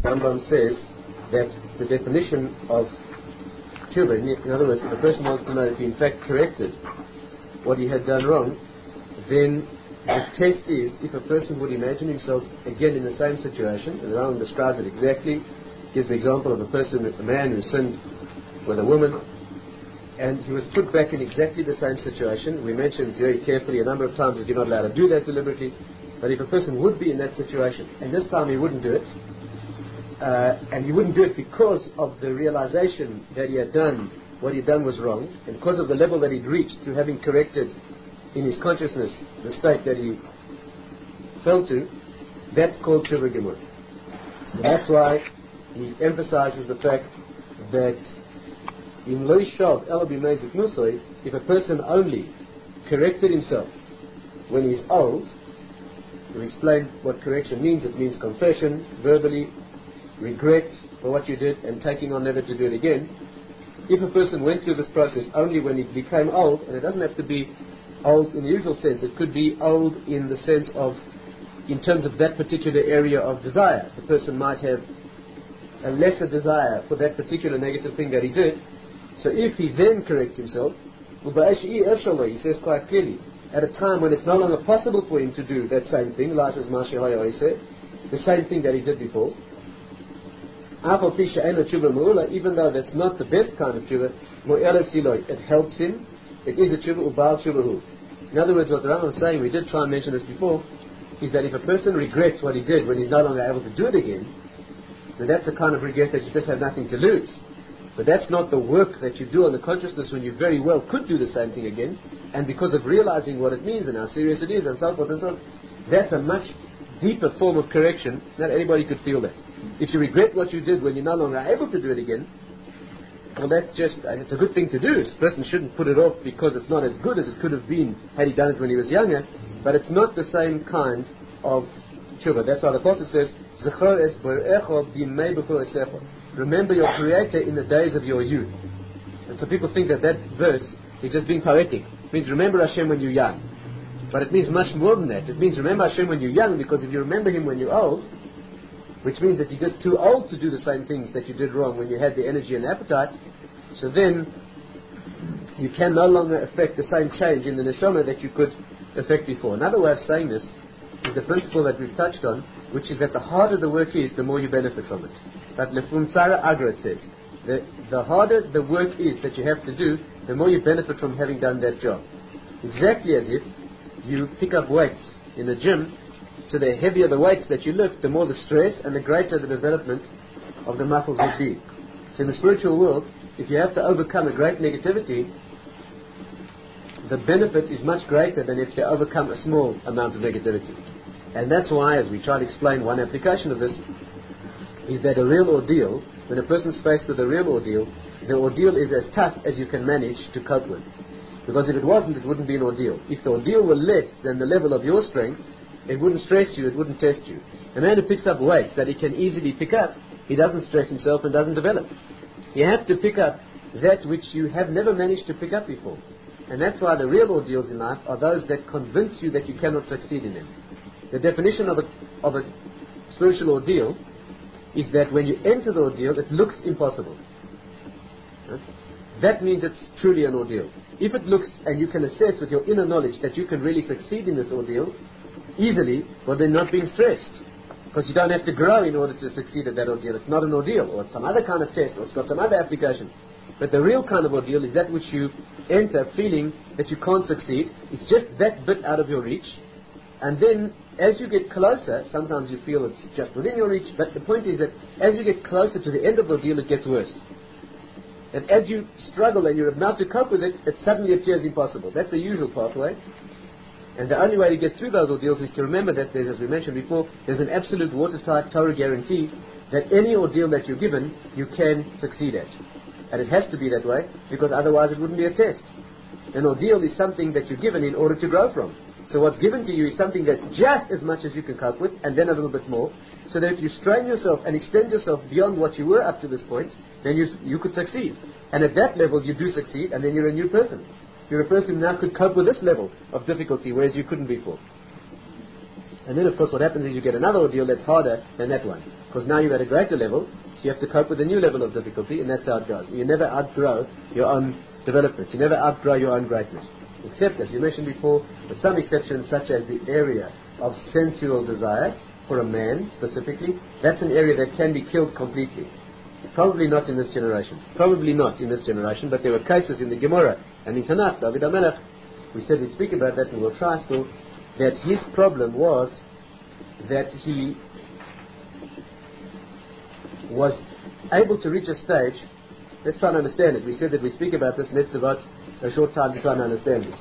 Rambam says that the definition of tshuva, in other words, if a person wants to know if he in fact corrected what he had done wrong, then the test is if a person would imagine himself again in the same situation, and the Rambam describes it exactly, gives the example of a man who sinned with a woman, and he was put back in exactly the same situation. We mentioned very carefully a number of times that you're not allowed to do that deliberately, but if a person would be in that situation, and this time he wouldn't do it, and he wouldn't do it because of the realization that he had done what he had done was wrong, and because of the level that he'd reached to having corrected in his consciousness the state that he fell to, that's called tshuva gemur. And that's why he emphasizes the fact that in lo yishav ela b'meizik nusoi, if a person only corrected himself when he's old, we explained what correction means. It means confession, verbally, regret for what you did, and taking on never to do it again. If a person went through this process only when he became old, and it doesn't have to be old in the usual sense, it could be old in the sense of, in terms of that particular area of desire. The person might have a lesser desire for that particular negative thing that he did. So if he then corrects himself, he says quite clearly, at a time when it's no longer possible for him to do that same thing, the same thing that he did before, even though that's not the best kind of tshuva, it helps him. It is a tshuva ubal tshuvahu. In other words, what the Rambam is saying, we did try and mention this before, is that if a person regrets what he did when he's no longer able to do it again, then that's the kind of regret that you just have nothing to lose. But that's not the work that you do on the consciousness when you very well could do the same thing again, and because of realizing what it means and how serious it is and so forth and so on, that's a much deeper form of correction. Not anybody could feel that. If you regret what you did when you're no longer able to do it again, well, that's just, and it's a good thing to do. A person shouldn't put it off because it's not as good as it could have been had he done it when he was younger, but it's not the same kind of tshuva. That's why the Apostle says, Zechor es borecho b'yimei b'choresecho. Remember your Creator in the days of your youth. And so people think that that verse is just being poetic. It means remember Hashem when you're young. But it means much more than that. It means remember Hashem when you're young, because if you remember Him when you're old, which means that you're just too old to do the same things that you did wrong when you had the energy and appetite, so then you can no longer affect the same change in the neshama that you could affect before. Another way of saying this is the principle that we've touched on, which is that the harder the work is, the more you benefit from it. But Lefum Tzara Agra says, the harder the work is that you have to do, the more you benefit from having done that job. Exactly as if you pick up weights in the gym, so the heavier the weights that you lift, the more the stress and the greater the development of the muscles would be. So in the spiritual world, if you have to overcome a great negativity, the benefit is much greater than if you overcome a small amount of negativity. And that's why, as we try to explain, one application of this is that a real ordeal, when a person's faced with a real ordeal, the ordeal is as tough as you can manage to cope with. Because if it wasn't, it wouldn't be an ordeal. If the ordeal were less than the level of your strength, it wouldn't stress you, it wouldn't test you. A man who picks up weights that he can easily pick up, he doesn't stress himself and doesn't develop. You have to pick up that which you have never managed to pick up before. And that's why the real ordeals in life are those that convince you that you cannot succeed in them. The definition of a spiritual ordeal is that when you enter the ordeal, it looks impossible. That means it's truly an ordeal. If it looks, and you can assess with your inner knowledge that you can really succeed in this ordeal easily, well, then not being stressed. Because you don't have to grow in order to succeed at that ordeal. It's not an ordeal, or it's some other kind of test, or it's got some other application. But the real kind of ordeal is that which you enter feeling that you can't succeed. It's just that bit out of your reach. And then, as you get closer, sometimes you feel it's just within your reach, but the point is that as you get closer to the end of the ordeal, it gets worse. And as you struggle and you're about to cope with it, it suddenly appears impossible. That's the usual pathway. And the only way to get through those ordeals is to remember that there's, as we mentioned before, there's an absolute watertight Torah guarantee that any ordeal that you're given, you can succeed at. And it has to be that way, because otherwise it wouldn't be a test. An ordeal is something that you're given in order to grow from. So what's given to you is something that's just as much as you can cope with, and then a little bit more, so that if you strain yourself and extend yourself beyond what you were up to this point, then you could succeed. And at that level you do succeed, and then you're a new person. You're a person who now could cope with this level of difficulty, whereas you couldn't before. And then, of course, what happens is you get another ordeal that's harder than that one. Because now you're at a greater level, so you have to cope with a new level of difficulty, and that's how it goes. You never outgrow your own development. You never outgrow your own greatness. Except, as you mentioned before, with some exceptions, such as the area of sensual desire, for a man specifically, that's an area that can be killed completely. Probably not in this generation. Probably not in this generation, but there were cases in the Gemara and in Tanakh, David HaMelech, we said we'd speak about that and we'll try still, that his problem was that he was able to reach a stage. Let's try and understand it. We said that we'd speak about this, and let's devote a short time to try and understand this.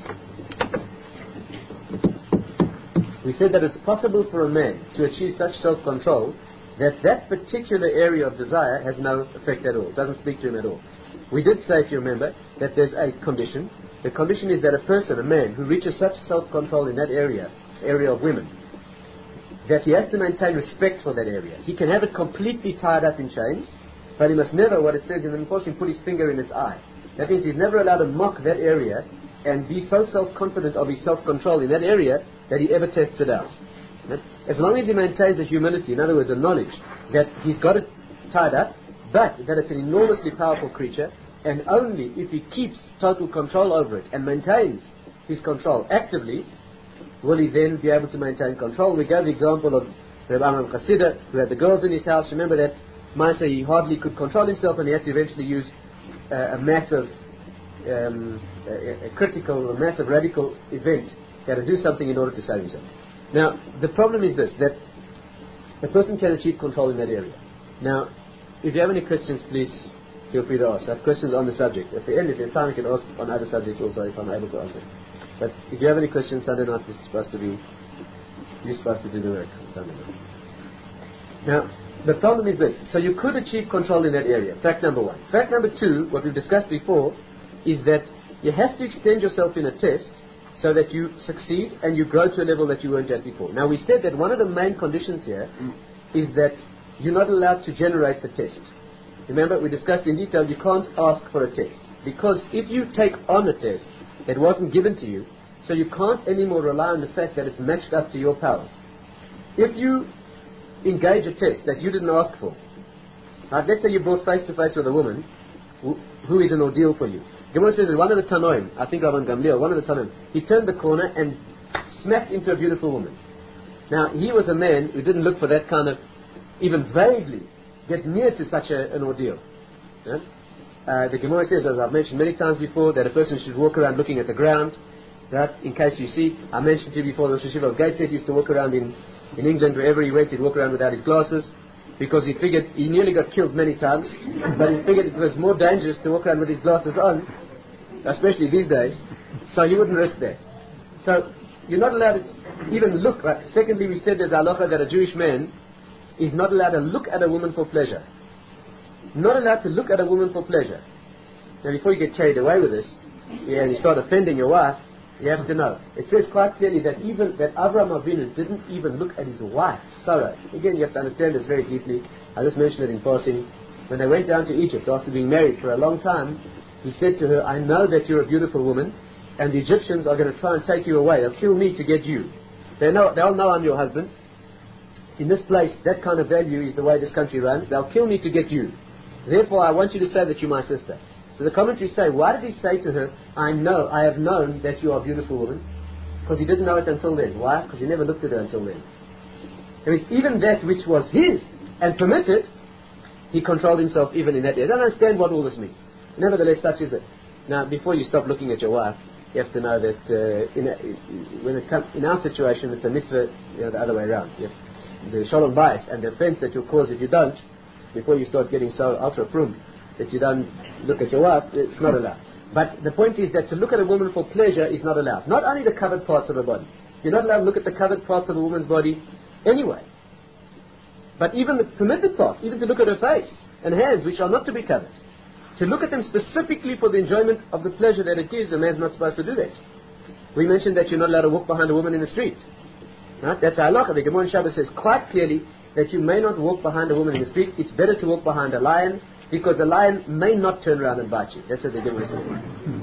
We said that it's possible for a man to achieve such self-control that that particular area of desire has no effect at all, doesn't speak to him at all. We did say, if you remember, that there's a condition. The condition is that a person, a man, who reaches such self-control in that area of women, that he has to maintain respect for that area. He can have it completely tied up in chains, but he must never, what it says in the Mephorshim, put his finger in its eye. That means he's never allowed to mock that area and be so self-confident of his self-control in that area that he ever tests it out. As long as he maintains a humility, in other words, a knowledge that he's got it tied up, but that it's an enormously powerful creature, and only if he keeps total control over it and maintains his control actively, will he then be able to maintain control. We gave the example of Reb Amram Chasida, who had the girls in his house. Remember that Maaseh, he hardly could control himself, and he had to eventually use a massive, a critical, a massive radical event. He had to do something in order to save himself. Now, the problem is this, that a person can achieve control in that area. Now, if you have any questions, please feel free to ask. I have questions on the subject. At the end, if there's time, you can ask on other subjects also, if I'm able to answer. But if you have any questions, Sunday night is supposed to be, you're supposed to do the work on Sunday night. Now, the problem is this. So you could achieve control in that area. Fact number one. Fact number two, what we've discussed before, is that you have to extend yourself in a test so that you succeed and you grow to a level that you weren't at before. Now, we said that one of the main conditions here is that you're not allowed to generate the test. Remember, we discussed in detail, you can't ask for a test. Because if you take on a test that wasn't given to you, so you can't anymore rely on the fact that it's matched up to your powers. If you engage a test that you didn't ask for, let's say you're brought face to face with a woman who is an ordeal for you. Gemara says that one of the Tanoim, I think Rabban Gamliel, one of the Tanoim, he turned the corner and smacked into a beautiful woman. Now, he was a man who didn't look for that kind of, even vaguely, get near to such an ordeal. Yeah? The Gemara says, as I've mentioned many times before, that a person should walk around looking at the ground. That, in case you see, I mentioned to you before, the Rosh Yeshiva of Gateshead used to walk around in England, wherever he went, he'd walk around without his glasses, because he figured, he nearly got killed many times, but he figured it was more dangerous to walk around with his glasses on, especially these days, so he wouldn't risk that. So, you're not allowed to even look. Right? Secondly, we said there's halacha that a Jewish man is not allowed to look at a woman for pleasure. Not allowed to look at a woman for pleasure. Now, before you get carried away with this, and you start offending your wife, you have to know. It says quite clearly that even that Avraham Avinu didn't even look at his wife, Sarah. Again, you have to understand this very deeply. I just mentioned it in passing. When they went down to Egypt after being married for a long time, he said to her, I know that you're a beautiful woman, and the Egyptians are going to try and take you away. They'll kill me to get you. They'll know I'm your husband. In this place, that kind of value is the way this country runs. They'll kill me to get you. Therefore, I want you to say that you're my sister. So the commentaries say, why did he say to her, I have known that you are a beautiful woman? Because he didn't know it until then. Why? Because he never looked at her until then. Even that which was his and permitted, he controlled himself even in that area. I don't understand what all this means. Nevertheless, such is it. Now, before you stop looking at your wife, you have to know that in our situation, it's a mitzvah, the other way around. The shalom bayis and the offense that you'll cause if you don't, before you start getting so ultra-prum, that you don't look at your wife, it's not allowed. But the point is that to look at a woman for pleasure is not allowed. Not only the covered parts of her body. You're not allowed to look at the covered parts of a woman's body anyway. But even the permitted parts, even to look at her face and hands, which are not to be covered. To look at them specifically for the enjoyment of the pleasure that it gives, a man's not supposed to do that. We mentioned that you're not allowed to walk behind a woman in the street. Right? That's halacha. The Gemara in Shabbos says quite clearly that you may not walk behind a woman in the street. It's better to walk behind a lion, because the lion may not turn around and bite you. That's what the Gemara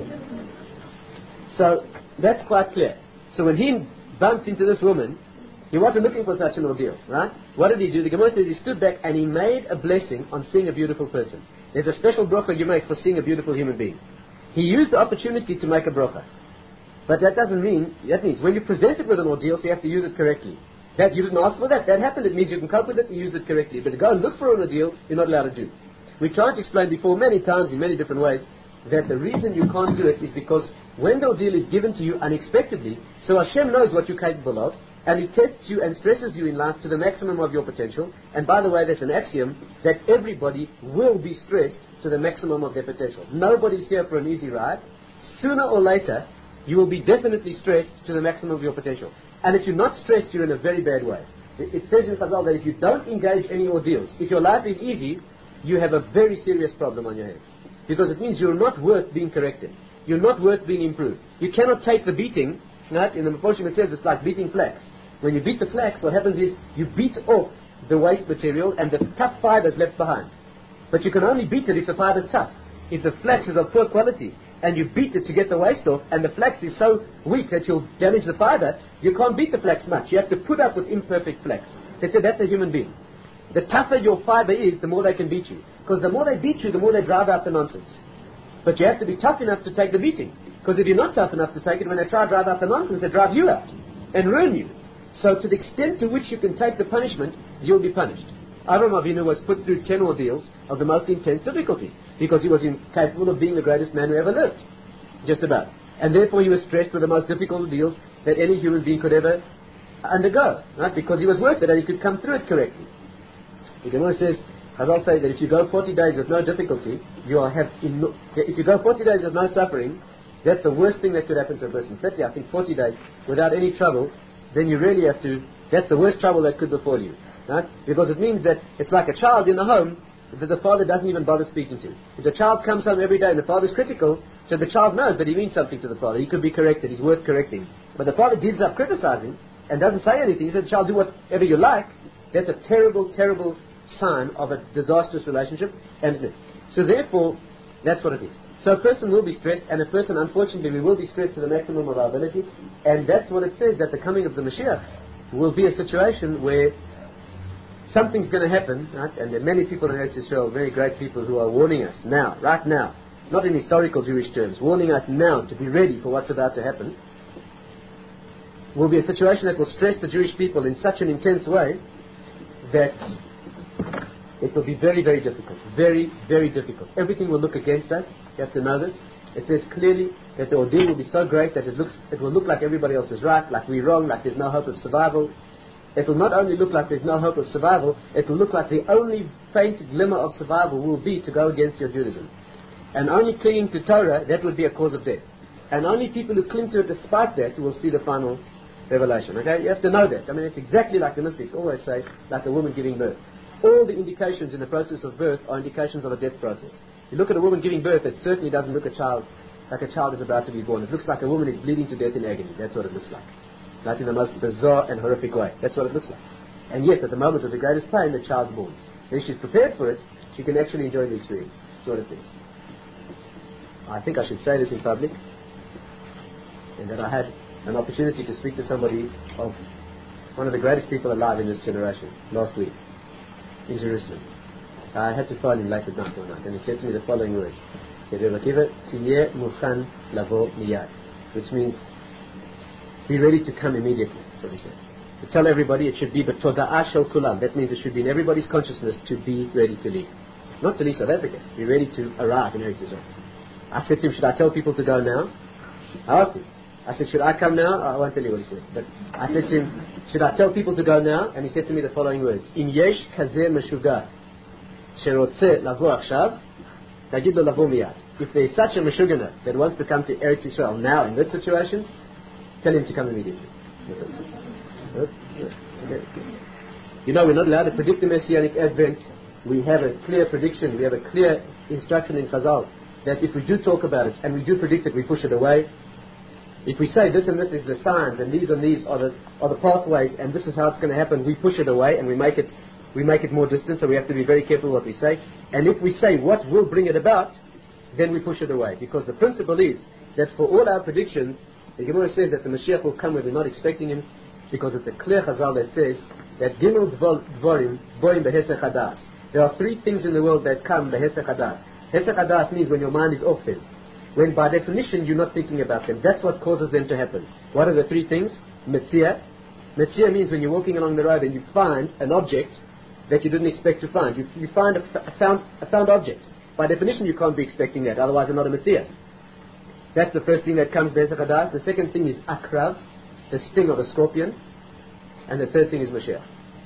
says. So, that's quite clear. So when he bumped into this woman, He wasn't looking for such an ordeal, right? What did he do? The Gemara says he stood back and he made a blessing on seeing a beautiful person. There's a special bracha you make for seeing a beautiful human being. He used the opportunity to make a bracha. But that means when you're presented with an ordeal, so you have to use it correctly. That you didn't ask for that happened, it means you can cope with it and use it correctly. But to go and look for an ordeal, you're not allowed to do. We tried to explain before many times in many different ways that the reason you can't do it is because when the ordeal is given to you unexpectedly, so Hashem knows what you're capable of, and He tests you and stresses you in life to the maximum of your potential. And by the way, that's an axiom that everybody will be stressed to the maximum of their potential. Nobody's here for an easy ride. Sooner or later, you will be definitely stressed to the maximum of your potential. And if you're not stressed, you're in a very bad way. It says in Chazal that if you don't engage any ordeals, if your life is easy, you have a very serious problem on your hands. Because it means you're not worth being corrected. You're not worth being improved. You cannot take the beating. Right? In the Mephorshim it says it's like beating flax. When you beat the flax, what happens is you beat off the waste material and the tough fiber is left behind. But you can only beat it if the fiber is tough. If the flax is of poor quality and you beat it to get the waste off and the flax is so weak that you'll damage the fiber, you can't beat the flax much. You have to put up with imperfect flax. They said that's a human being. The tougher your fiber is, the more they can beat you. Because the more they beat you, the more they drive out the nonsense. But you have to be tough enough to take the beating. Because if you're not tough enough to take it, when they try to drive out the nonsense, they drive you out and ruin you. So to the extent to which you can take the punishment, you'll be punished. Avraham Avinu was put through 10 ordeals of the most intense difficulty because he was incapable of being the greatest man who ever lived. Just about. And therefore he was stressed with the most difficult ordeals that any human being could ever undergo. Right? Because he was worth it and he could come through it correctly. The Gemara says, Chazal say that if you go 40 days with no difficulty, if you go 40 days with no suffering, that's the worst thing that could happen to a person. 30, I think 40 days without any trouble, then you really have to, that's the worst trouble that could befall you. Right? Because it means that it's like a child in the home that the father doesn't even bother speaking to. If the child comes home every day and the father's critical, so the child knows that he means something to the father. He could be corrected, he's worth correcting. But the father gives up criticizing and doesn't say anything. He says, child, do whatever you like. That's a terrible, terrible sign of a disastrous relationship. And so therefore, that's what it is. So a person will be stressed, and a person, unfortunately, we will be stressed to the maximum of our ability. And that's what it says, that the coming of the Mashiach will be a situation where something's going to happen, right? And there are many people in Eretz Yisrael, very great people who are warning us now, right now, not in historical Jewish terms, warning us now to be ready for what's about to happen. Will be a situation that will stress the Jewish people in such an intense way that it will be very, very difficult. Very, very difficult. Everything will look against us. You have to know this. It says clearly that the ordeal will be so great that it will look like everybody else is right, like we're wrong, like there's no hope of survival. It will not only look like there's no hope of survival, it will look like the only faint glimmer of survival will be to go against your Judaism. And only clinging to Torah, that would be a cause of death. And only people who cling to it despite that will see the final revelation. Okay? You have to know that. I mean, it's exactly like the mystics always say, like a woman giving birth. All the indications in the process of birth are indications of a death process. You look at a woman giving birth, it certainly doesn't look like a child is about to be born. It looks like a woman is bleeding to death in agony. That's what it looks like. Like in the most bizarre and horrific way. That's what it looks like. And yet, at the moment of the greatest pain, the child's born. So if she's prepared for it, she can actually enjoy the experience. That's what it is. I think I should say this in public, and that I had an opportunity to speak to somebody of one of the greatest people alive in this generation last week in Jerusalem. I had to phone him late at night one night, and he said to me the following words. He said, "Tiyeh mukhan lavo miyad," which means be ready to come immediately. That's what he said. To tell everybody it should be b'toda'ah shel kulam. That means it should be in everybody's consciousness to be ready to leave. Not to leave South Africa. Be ready to arrive in Eretz Yisrael. I said to him, should I tell people to go now? I asked him. I said, should I come now? I won't tell you what he said. But I said to him, should I tell people to go now? And he said to me the following words. Im yesh kazeh meshuga sherotze lavo achshav, tagid lo lavo miyad. If there is such a meshugana that wants to come to Eretz Yisrael now in this situation, tell him to come immediately. Okay. You know, we're not allowed to predict the Messianic Advent. We have a clear prediction, we have a clear instruction in Chazal that if we do talk about it and we do predict it, we push it away. If we say this and this is the signs and these are the pathways and this is how it's going to happen, we push it away and we make it more distant, so we have to be very careful what we say. And if we say what will bring it about, then we push it away. Because the principle is that for all our predictions, the Gemara says that the Mashiach will come when we're not expecting him, because it's a clear chazal that says that Gimel Dvorim Boim Behesech Hadas. There are three things in the world that come Behesech Hadas. Hesech Hadas means when your mind is off them. When by definition you're not thinking about them. That's what causes them to happen. What are the three things? Metzia. Metzia means when you're walking along the road and you find an object that you didn't expect to find. You find a found object. By definition you can't be expecting that, otherwise it's not a Metzia. That's the first thing that comes Behesech Hadas. The second thing is Akrav, the sting of a scorpion. And the third thing is Mashiach.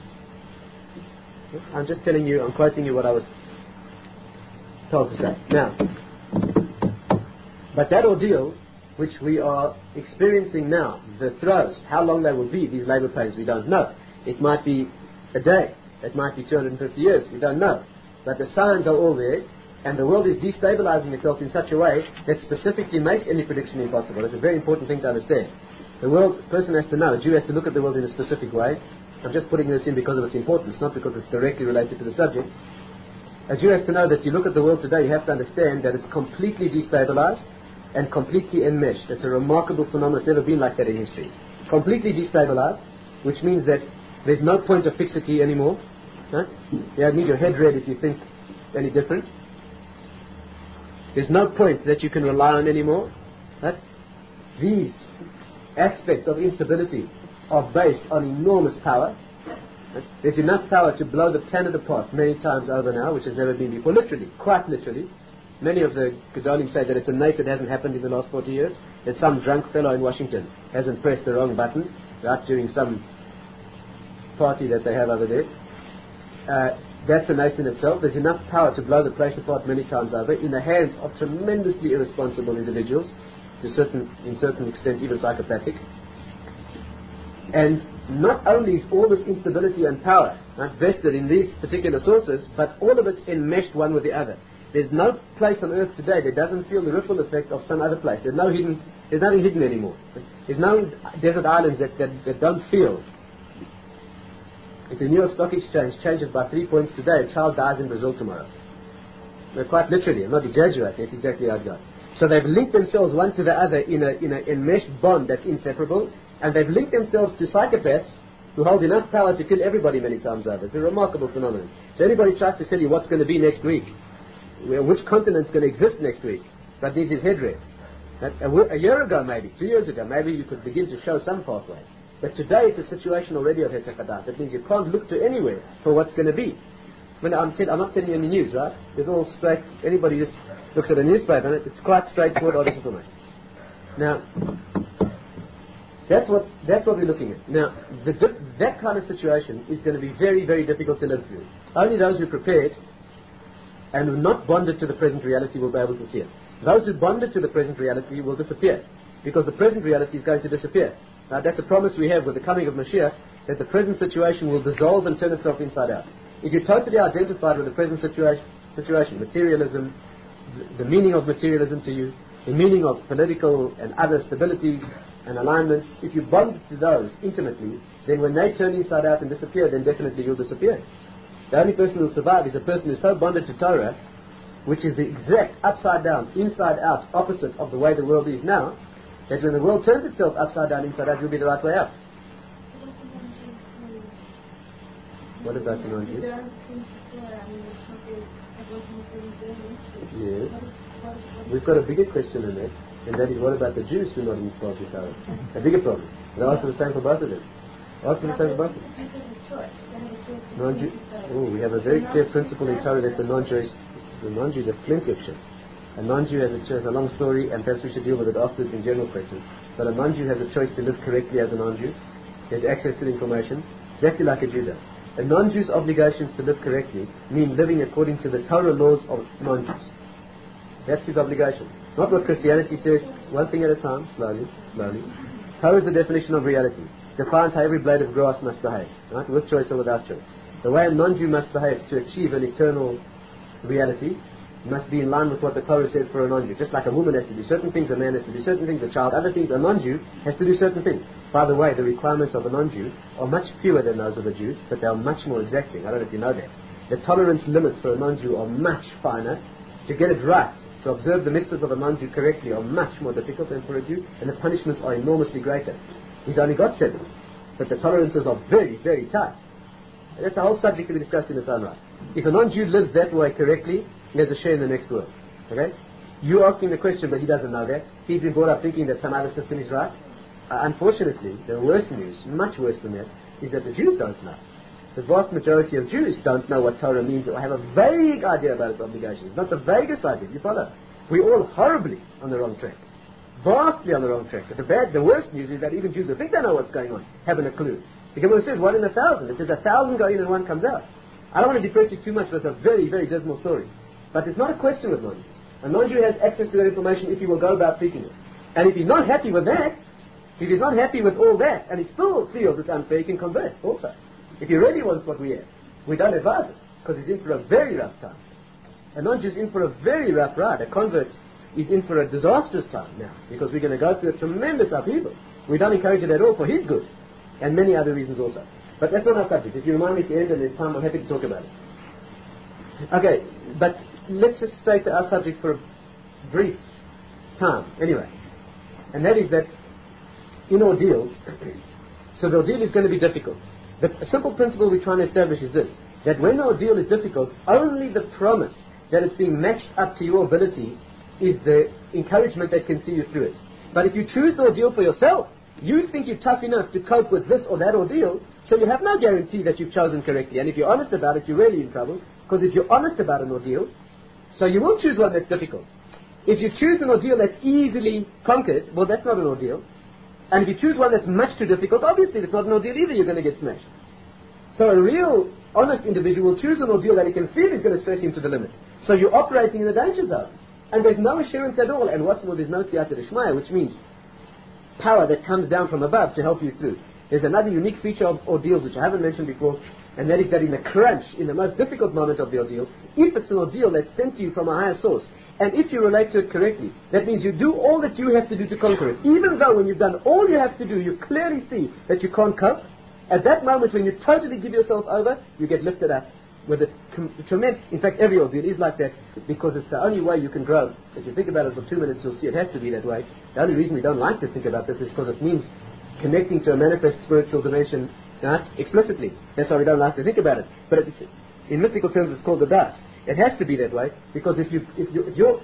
I'm just telling you, I'm quoting you what I was told to say. Now, but that ordeal which we are experiencing now, the throes, how long they will be, these labor pains, we don't know. It might be a day, it might be 250 years, we don't know. But the signs are all there, and the world is destabilizing itself in such a way that specifically makes any prediction impossible. It's a very important thing to understand. The world, a person has to know, a Jew has to look at the world in a specific way. I'm just putting this in because of its importance, not because it's directly related to the subject. A Jew has to know that you look at the world today, you have to understand that it's completely destabilized and completely enmeshed. It's a remarkable phenomenon. It's never been like that in history. Completely destabilized, which means that there's no point of fixity anymore. Right? You don't need your head read if you think any different. There's no point that you can rely on anymore. Right? These aspects of instability are based on enormous power. Right? There's enough power to blow the planet apart many times over now, which has never been before. Literally, quite literally. Many of the Gedolim say that it's a nace that hasn't happened in the last 40 years, that some drunk fellow in Washington hasn't pressed the wrong button, right, during some party that they have over there. That's a nace in itself. There's enough power to blow the place apart many times over in the hands of tremendously irresponsible individuals, in certain extent even psychopathic. And not only is all this instability and power vested in these particular sources, but all of it's enmeshed one with the other. There's no place on earth today that doesn't feel the ripple effect of some other place. There's nothing hidden anymore. There's no desert islands that don't feel. If the New York Stock Exchange changes by 3 points today, a child dies in Brazil tomorrow. Quite literally, I'm not exaggerating, it's exactly how it goes. So they've linked themselves one to the other in an enmeshed bond that's inseparable, and they've linked themselves to psychopaths who hold enough power to kill everybody many times over. It's a remarkable phenomenon. So anybody tries to tell you what's going to be next week, which continent's going to exist next week, that needs his head read. A year ago maybe, 2 years ago, maybe you could begin to show some pathway. But today it's a situation already of Hesech Hadas. That means you can't look to anywhere for what's going to be. I'm not telling you any news, right? It's all straight. Anybody just looks at a newspaper and it's quite straightforward, all this information. Now, that's what we're looking at. Now, that kind of situation is going to be very, very difficult to live through. Only those who are prepared and who are not bonded to the present reality will be able to see it. Those who bonded to the present reality will disappear, because the present reality is going to disappear. Now, that's a promise we have with the coming of Mashiach, that the present situation will dissolve and turn itself inside out. If you're totally identified with the present situation, materialism, the meaning of materialism to you, the meaning of political and other stabilities and alignments, if you bond to those intimately, then when they turn inside out and disappear, then definitely you'll disappear. The only person who will survive is a person who's so bonded to Torah, which is the exact upside down, inside out opposite of the way the world is now, that when the world turns itself upside down, inside out, you'll be the right way out. What about the non-Jews? Yes. We've got a bigger question than that, and that is, what about the Jews who are not involved with Torah? A bigger problem. The answer is the same for both of them. Answer the same for both of them. We have a very clear principle in Torah that the non-Jews have plenty of choice. A non-Jew has a long story, and perhaps we should deal with it afterwards in general questions. But a non-Jew has a choice to live correctly as a non-Jew. He has access to the information, exactly like a Jew does. A non-Jew's obligations to live correctly mean living according to the Torah laws of non-Jews. That's his obligation. Not what Christianity says, one thing at a time, slowly. Torah is the definition of reality. Defines how every blade of grass must behave, right? With choice or without choice. The way a non-Jew must behave to achieve an eternal reality must be in line with what the Torah says for a non-Jew. Just like a woman has to do certain things, a man has to do certain things, a child other things, a non-Jew has to do certain things. By the way, the requirements of a non-Jew are much fewer than those of a Jew, but they are much more exacting. I don't know if you know that. The tolerance limits for a non-Jew are much finer. To get it right, to observe the mitzvahs of a non-Jew correctly, are much more difficult than for a Jew, and the punishments are enormously greater. He's only got 7. but the tolerances are very, very tight. That's a whole subject to be discussed in its own right. If a non-Jew lives that way correctly, he has a share in the next world. Okay? You asking the question, but he doesn't know that. He's been brought up thinking that some other system is right. Unfortunately, the worst news, much worse than that, is that the Jews don't know. The vast majority of Jews don't know what Torah means or have a vague idea about its obligations. Not the vaguest idea, you follow? We're all horribly on the wrong track. Vastly on the wrong track. But the worst news is that even Jews who think they know what's going on haven't a clue. The Gemara says 1 in 1,000. It says 1,000 go in and 1 comes out. I don't want to depress you too much, but it's a very, very dismal story. But it's not a question with non-Jews. A non-Jew has access to that information if he will go about seeking it. And if he's not happy with that, if he's not happy with all that, and he still feels it's unfair, he can convert also. If he really wants what we have, we don't advise it, because he's in for a very rough time. A non-Jew is in for a very rough ride. A convert is in for a disastrous time now, because we're going to go through a tremendous upheaval. We don't encourage it at all for his good, and many other reasons also. But that's not our subject. If you remind me at the end and there's time, I'm happy to talk about it. Okay, but let's just stay to our subject for a brief time, anyway. And that is that in ordeals, so the ordeal is going to be difficult. The simple principle we're trying to establish is this, that when the ordeal is difficult, only the promise that it's being matched up to your abilities is the encouragement that can see you through it. But if you choose the ordeal for yourself, you think you're tough enough to cope with this or that ordeal, so you have no guarantee that you've chosen correctly. And if you're honest about it, you're really in trouble, because if you're honest about an ordeal, so you will choose one that's difficult. If you choose an ordeal that's easily conquered, well, that's not an ordeal. And if you choose one that's much too difficult, obviously it's not an ordeal either, you're going to get smashed. So a real, honest individual will choose an ordeal that he can feel is going to stress him to the limit. So you're operating in the danger zone. And there's no assurance at all. And what's more, there's no siyata d'shmaya, which means power that comes down from above to help you through. There's another unique feature of ordeals which I haven't mentioned before, and that is that in the crunch, in the most difficult moment of the ordeal, if it's an ordeal that's sent to you from a higher source, and if you relate to it correctly, that means you do all that you have to do to conquer it. Even though when you've done all you have to do, you clearly see that you can't cope, at that moment when you totally give yourself over, you get lifted up with a tremendous, in fact every ordeal is like that, because it's the only way you can grow. If you think about it for 2 minutes, you'll see it has to be that way. The only reason we don't like to think about this is because it means connecting to a manifest spiritual dimension, right, explicitly. That's why we don't like to think about it. But in mystical terms it's called the das. It has to be that way, because if you're,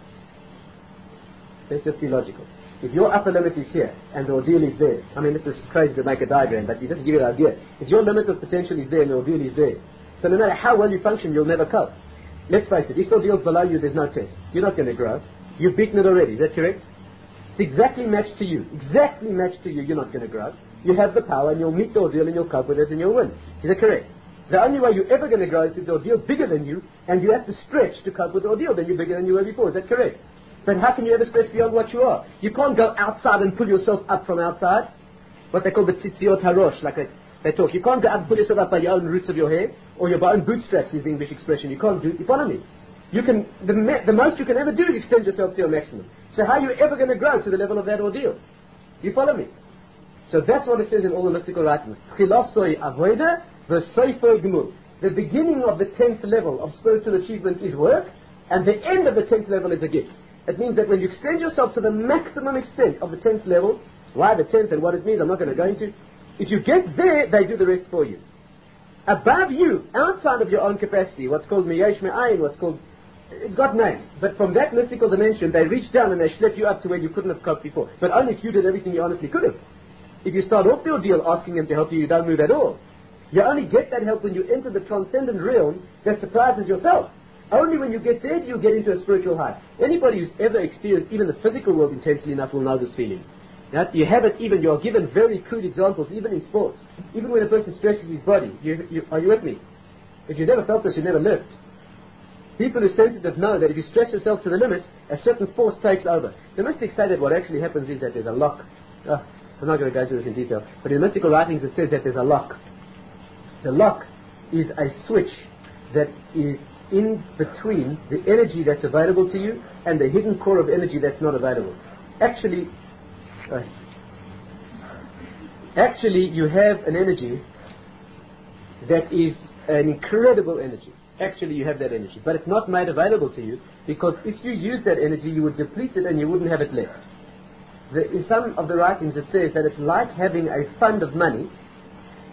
let's just be logical. If your upper limit is here, and the ordeal is there, I mean this is crazy to make a diagram, but you just give you an idea. If your limit of potential is there and the ordeal is there, so no matter how well you function, you'll never cope. Let's face it, if the ordeal's below you, there's no test. You're not going to grow. You've beaten it already, is that correct? It's exactly matched to you. Exactly matched to you, you're not going to grow. You have the power and you'll meet the ordeal and you'll cope with it and you'll win. Is that correct? The only way you're ever going to grow is if the ordeal's bigger than you and you have to stretch to cope with the ordeal, then you're bigger than you were before. Is that correct? But how can you ever stretch beyond what you are? You can't go outside and pull yourself up from outside. What they call the tzitziot harosh, like they talk. You can't go out and pull yourself up by your own roots of your hair, or your own bootstraps is the English expression. You can't do it. You follow me? You can, the most you can ever do is extend yourself to your maximum. So how are you ever going to grow to the level of that ordeal? You follow me? So that's what it says in all the mystical writings. The beginning of the 10th level of spiritual achievement is work, and the end of the 10th level is a gift. It means that when you extend yourself to the maximum extent of the 10th level, why the 10th and what it means I'm not going to go into, if you get there, they do the rest for you. Above you, outside of your own capacity, what's called miyesh me'ayin, what's called, it's got names, but from that mystical dimension, they reach down and they schlep you up to where you couldn't have coped before. But only if you did everything you honestly could have. If you start off the ordeal asking them to help you, you don't move at all. You only get that help when you enter the transcendent realm that surprises yourself. Only when you get there do you get into a spiritual high. Anybody who's ever experienced even the physical world intensely enough will know this feeling. Right? You have it even, you are given very crude examples, even in sports. Even when a person stresses his body. Are you with me? If you never felt this, you never lived. People who are sensitive know that if you stress yourself to the limit, a certain force takes over. The mystics say that what actually happens is that there's a lock. I'm not going to go into this in detail, but in mystical writings it says that there's a lock. The lock is a switch that is in between the energy that's available to you and the hidden core of energy that's not available. Actually, you have an energy that is an incredible energy. Actually, you have that energy, but it's not made available to you, because if you use that energy, you would deplete it and you wouldn't have it left. In some of the writings it says that it's like having a fund of money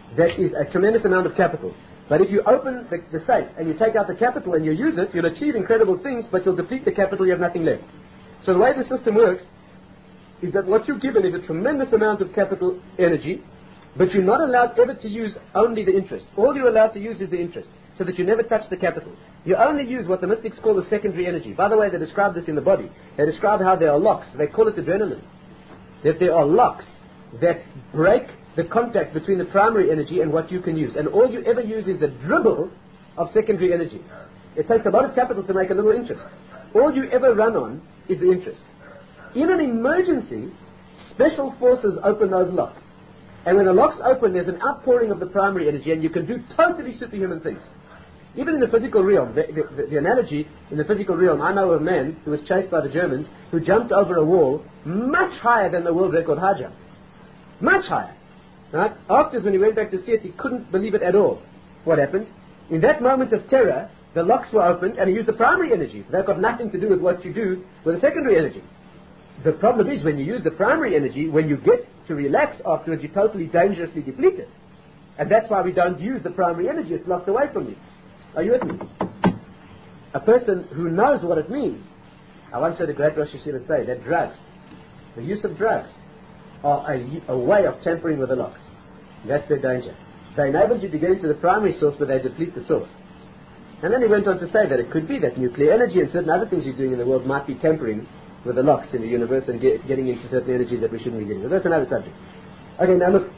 that is a tremendous amount of capital. But if you open the safe and you take out the capital and you use it, you'll achieve incredible things, but you'll deplete the capital, you have nothing left. So the way the system works is that what you're given is a tremendous amount of capital energy, but you're not allowed ever to use only the interest. All you're allowed to use is the interest, so that you never touch the capital. You only use what the mystics call the secondary energy. By the way, they describe this in the body. They describe how there are locks. They call it adrenaline. That there are locks that break the contact between the primary energy and what you can use. And all you ever use is the dribble of secondary energy. It takes a lot of capital to make a little interest. All you ever run on is the interest. In an emergency, special forces open those locks. And when the locks open, there's an outpouring of the primary energy, and you can do totally superhuman things. Even in the physical realm, the analogy in the physical realm, I know of a man who was chased by the Germans who jumped over a wall much higher than the world record high jump. Much higher. Right? Afterwards, when he went back to see it, he couldn't believe it at all. What happened? In that moment of terror, the locks were opened, and he used the primary energy. They've got nothing to do with what you do with the secondary energy. The problem is, when you use the primary energy, when you get to relax afterwards, you're totally dangerously depleted. And that's why we don't use the primary energy. It's locked away from you. Are you with me? A person who knows what it means. I once heard a great Rosh Yeshiva say that drugs, the use of drugs, are a way of tampering with the locks. That's their danger. They enabled you to get into the primary source, but they deplete the source. And then he went on to say that it could be that nuclear energy and certain other things you're doing in the world might be tampering with the locks in the universe and getting into certain energy that we shouldn't be getting. But that's another subject. Okay, now look.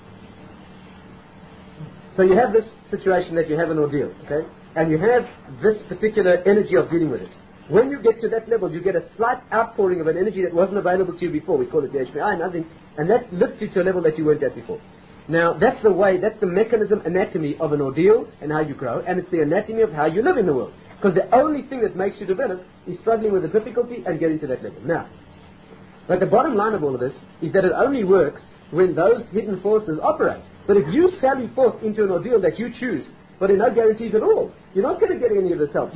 So you have this situation that you have an ordeal, okay? And you have this particular energy of dealing with it. When you get to that level, you get a slight outpouring of an energy that wasn't available to you before. We call it the HPI, nothing. And that lifts you to a level that you weren't at before. Now, that's the way, that's the mechanism, anatomy of an ordeal and how you grow, and it's the anatomy of how you live in the world. Because the only thing that makes you develop is struggling with the difficulty and getting to that level. Now, but the bottom line of all of this is that it only works when those hidden forces operate. But if you sally forth into an ordeal that you choose, but there are no guarantees at all, you're not going to get any of this help.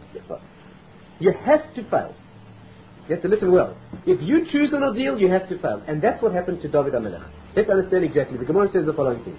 You have to fail. You have to listen well. If you choose an ordeal, you have to fail. And that's what happened to David HaMelech. Let's understand exactly. The Gemara says the following thing.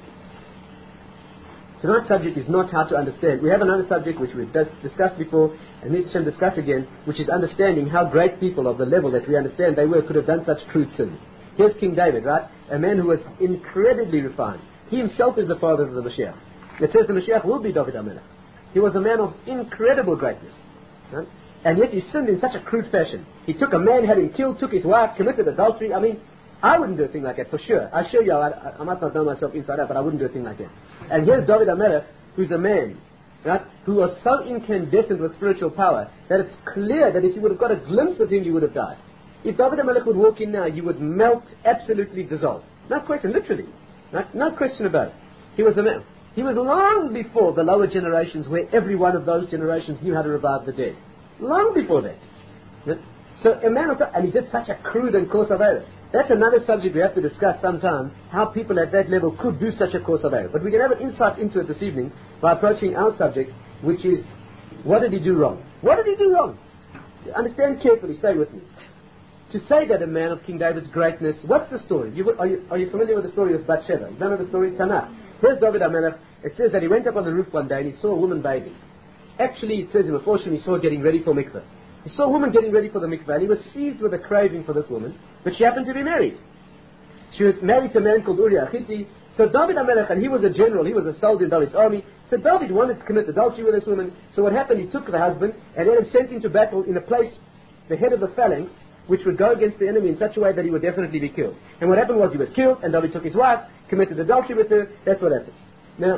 Tonight's subject is not how to understand. We have another subject which we've discussed before, and we shall discuss again, which is understanding how great people of the level that we understand they were could have done such crude sins. Here's King David, right? A man who was incredibly refined. He himself is the father of the Mashiach. It says the Mashiach will be David HaMelech. He was a man of incredible greatness. Right? And yet he sinned in such a crude fashion. He took a man, had him killed, took his wife, committed adultery. I mean, I wouldn't do a thing like that, for sure. I assure you, I might not know myself inside out, but I wouldn't do a thing like that. And here's David HaMelech, who's a man, right, who was so incandescent with spiritual power that it's clear that if you would have got a glimpse of him, you would have died. If David HaMelech would walk in now, you would melt, absolutely dissolve. No question, literally. Right? No question about it. He was a man. He was long before the lower generations, where every one of those generations knew how to revive the dead. Long before that. Right? So a man was, and he did such a crude and coarse avera. That's another subject we have to discuss sometime, how people at that level could do such a coarse avera. But we can have an insight into it this evening by approaching our subject, which is, what did he do wrong? What did he do wrong? Understand carefully, stay with me. To say that a man of King David's greatness, what's the story? Are you familiar with the story of Bathsheba? You don't know the story? Tanakh. Here's David HaMelech. It says that he went up on the roof one day and he saw a woman bathing. Actually, it says in the portion he saw her getting ready for mikveh. He saw a woman getting ready for the mikveh, and he was seized with a craving for this woman, but she happened to be married. She was married to a man called Uriah Hitti. So David HaMelech, and he was a general, he was a soldier in David's army, so David wanted to commit adultery with this woman. So what happened, he took the husband and then sent him to battle in a place, the head of the phalanx, which would go against the enemy in such a way that he would definitely be killed. And what happened was he was killed, and David took his wife, committed adultery with her. That's what happened. Now,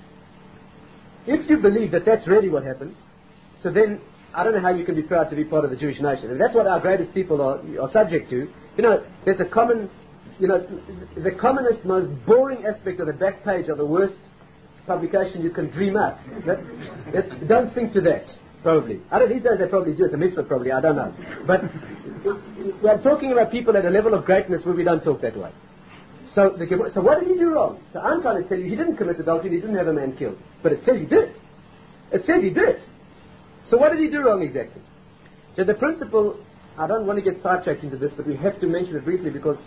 if you believe that that's really what happened, so then I don't know how you can be proud to be part of the Jewish nation. And that's what our greatest people are subject to. You know, there's a common, the commonest, most boring aspect of the back page of the worst publication you can dream up. Don't think to that, probably. These days they probably do it, the mitzvah probably, I don't know. But we're talking about people at a level of greatness where we don't talk that way. So what did he do wrong? So I'm trying to tell you, he didn't commit adultery, he didn't have a man killed. But it says he did. It says he did. So what did he do wrong exactly? So the principle, I don't want to get sidetracked into this, but we have to mention it briefly because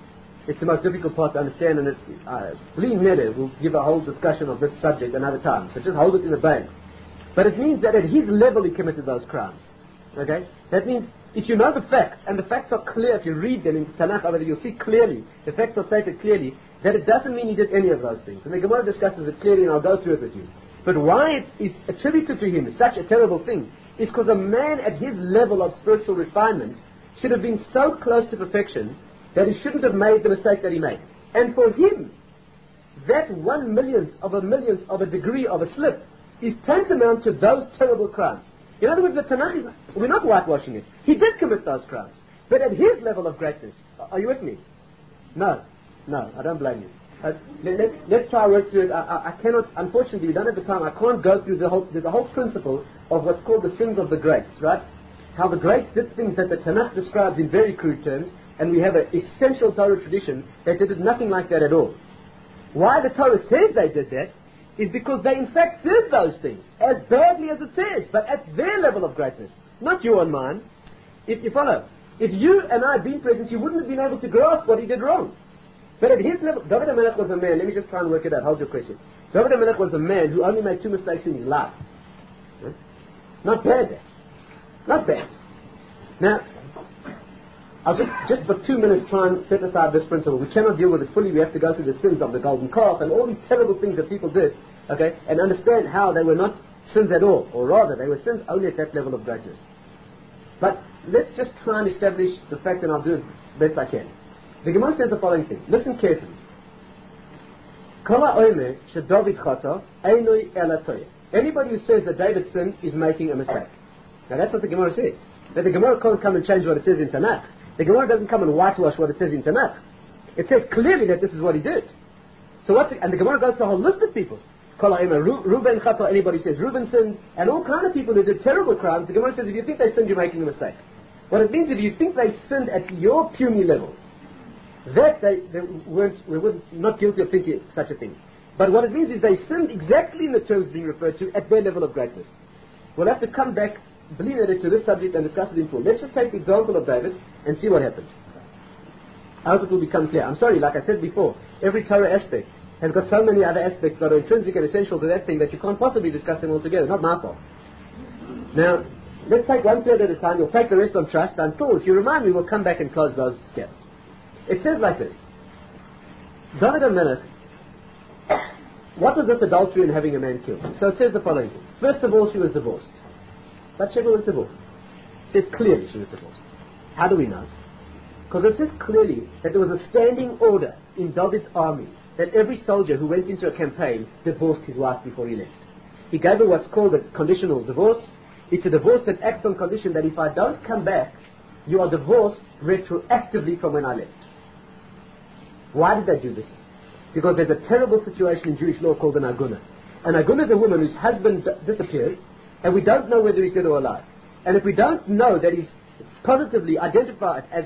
It's the most difficult part to understand, and Bli Neder will give a whole discussion of this subject another time. So just hold it in the bank. But it means that at his level he committed those crimes. Okay? That means if you know the facts, and the facts are clear, if you read them in Tanakh, you'll see clearly, the facts are stated clearly, that it doesn't mean he did any of those things. And the Gemara discusses it clearly, and I'll go through it with you. But why it is attributed to him such a terrible thing is because a man at his level of spiritual refinement should have been so close to perfection that he shouldn't have made the mistake that he made. And for him, that 1/1,000,000 of a degree of a slip is tantamount to those terrible crimes. In other words, the Tanakh is, we're not whitewashing it. He did commit those crimes. But at his level of greatness, are you with me? No, I don't blame you. Let's try to work through it. I cannot, unfortunately, we don't have the time. I can't go through there's a whole principle of what's called the sins of the greats, right? How the greats did things that the Tanakh describes in very crude terms, and we have an essential Torah tradition that they did nothing like that at all. Why the Torah says they did that is because they in fact did those things, as badly as it says, but at their level of greatness, not you and mine. If you follow, if you and I had been present, you wouldn't have been able to grasp what he did wrong. But at his level, David HaMelech was a man, let me just try and work it out, hold your question. David HaMelech was a man who only made 2 mistakes in his life. Not bad, that. Not bad. Now, I'll just for 2 minutes try and set aside this principle. We cannot deal with it fully. We have to go through the sins of the golden calf and all these terrible things that people did, okay, and understand how they were not sins at all, or rather, they were sins only at that level of greatness. But let's just try and establish the fact, and I'll do it best I can. The Gemara says the following thing. Listen carefully. Anybody who says that David sinned is making a mistake. Now that's what the Gemara says. That the Gemara can't come and change what it says in Tanakh. The Gemara doesn't come and whitewash what it says in Tanakh. It says clearly that this is what he did. So and the Gemara goes to a whole list of people. Reuben Chata, anybody says Reuben sinned, and all kind of people who did terrible crimes. The Gemara says if you think they sinned, you're making a mistake. What it means, if you think they sinned at your puny level, that they were not guilty of thinking such a thing. But what it means is they sinned exactly in the terms being referred to at their level of greatness. We'll have to come back, believe it, to this subject and discuss it in full. Let's just take the example of David and see what happened. I hope it will become clear. I'm sorry, like I said before, every Torah aspect has got so many other aspects that are intrinsic and essential to that thing that you can't possibly discuss them all together. Not my fault. Now, let's take one thread at a time. We'll take the rest on trust until, if you remind me, we'll come back and close those gaps. It says like this. David HaMelech, what was this adultery and having a man killed? So it says the following thing. First of all, she was divorced. Bathsheba was divorced. It says clearly she was divorced. How do we know? Because it says clearly that there was a standing order in David's army that every soldier who went into a campaign divorced his wife before he left. He gave her what's called a conditional divorce. It's a divorce that acts on condition that if I don't come back, you are divorced retroactively from when I left. Why did they do this? Because there's a terrible situation in Jewish law called an aguna. An aguna is a woman whose husband disappears, and we don't know whether he's dead or alive. And if we don't know that he's positively identified as